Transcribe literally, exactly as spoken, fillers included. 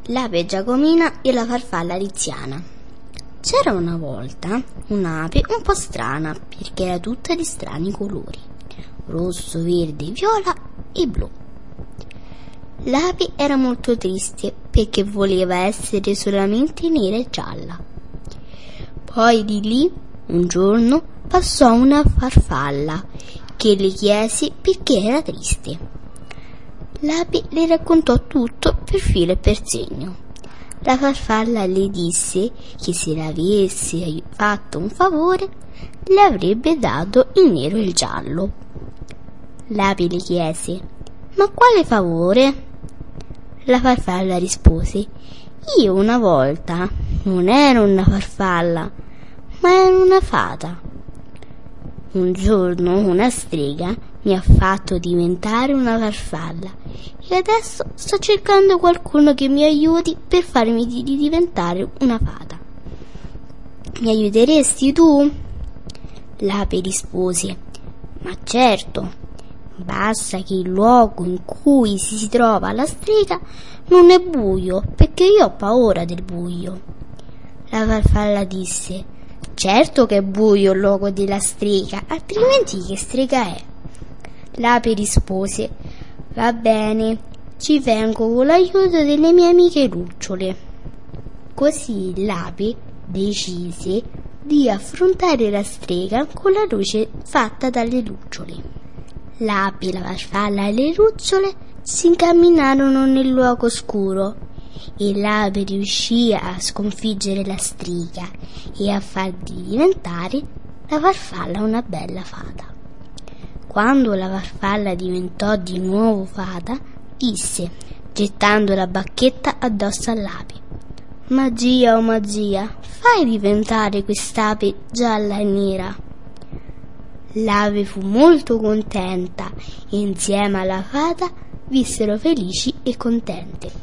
L'ape Giacomina e la farfalla Tiziana. C'era una volta un'ape un po' strana, perché era tutta di strani colori: rosso, verde, viola e blu. L'ape era molto triste perché voleva essere solamente nera e gialla. Poi di lì un giorno passò una farfalla che le chiese perché era triste. L'ape le raccontò tutto per filo e per segno. La farfalla le disse che se le avesse fatto un favore le avrebbe dato il nero e il giallo. L'ape le chiese: ma quale favore? La farfalla rispose: io una volta non ero una farfalla, ma ero una fata. Un giorno una strega mi ha fatto diventare una farfalla e adesso sto cercando qualcuno che mi aiuti per farmi di diventare una fata. Mi aiuteresti tu? L'ape rispose: ma certo, basta che il luogo in cui si trova la strega non è buio, perché io ho paura del buio. La farfalla disse: certo che è buio il luogo della strega, altrimenti che strega è? L'ape rispose: va bene, ci vengo con l'aiuto delle mie amiche lucciole. Così l'ape decise di affrontare la strega con la luce fatta dalle lucciole. L'ape, la farfalla e le lucciole si incamminarono nel luogo oscuro e l'ape riuscì a sconfiggere la strega e a far diventare la farfalla una bella fata. Quando la farfalla diventò di nuovo fata, disse, gettando la bacchetta addosso all'ape: magia, oh magia, fai diventare quest'ape gialla e nera. L'ape fu molto contenta e insieme alla fata vissero felici e contente.